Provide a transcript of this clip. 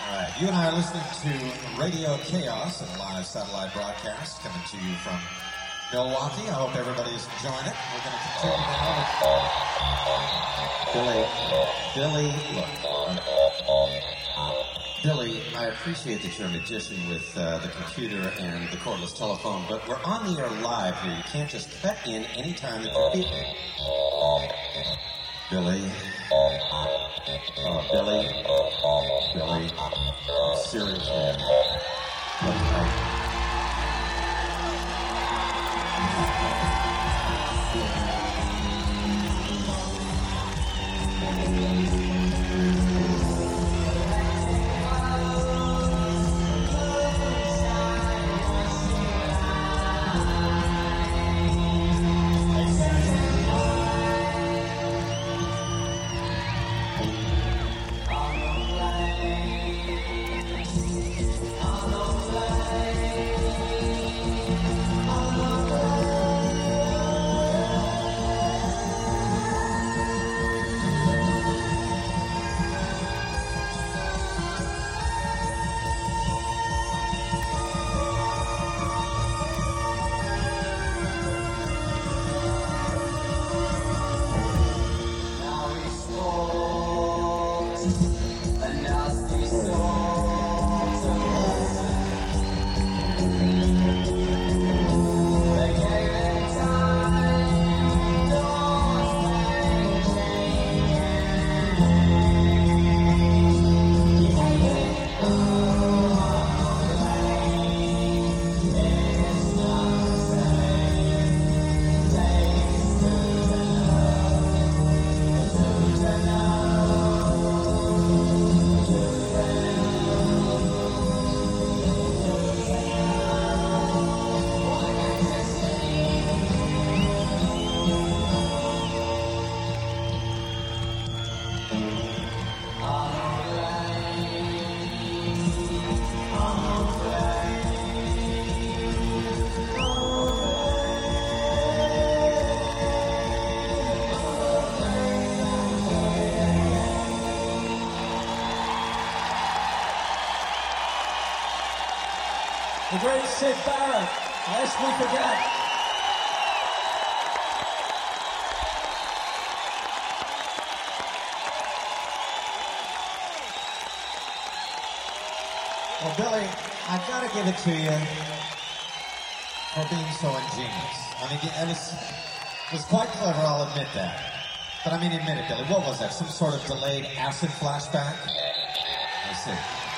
right, you and I are listening to Radio Chaos, a live satellite broadcast coming to you from Milwaukee. I hope everybody's enjoying it. We're going to continue now. Billy, I appreciate that you're a magician with the computer and the cordless telephone, but we're on the air live here. You can't just cut in any time that you feel. Billy. Billy. Seriously. The great Syd Barrett, lest we forget. Well, Billy, I've got to give it to you for being so ingenious. I mean, it was quite clever, I'll admit that. But I mean, admit it, Billy, what was that? Some sort of delayed acid flashback? I see.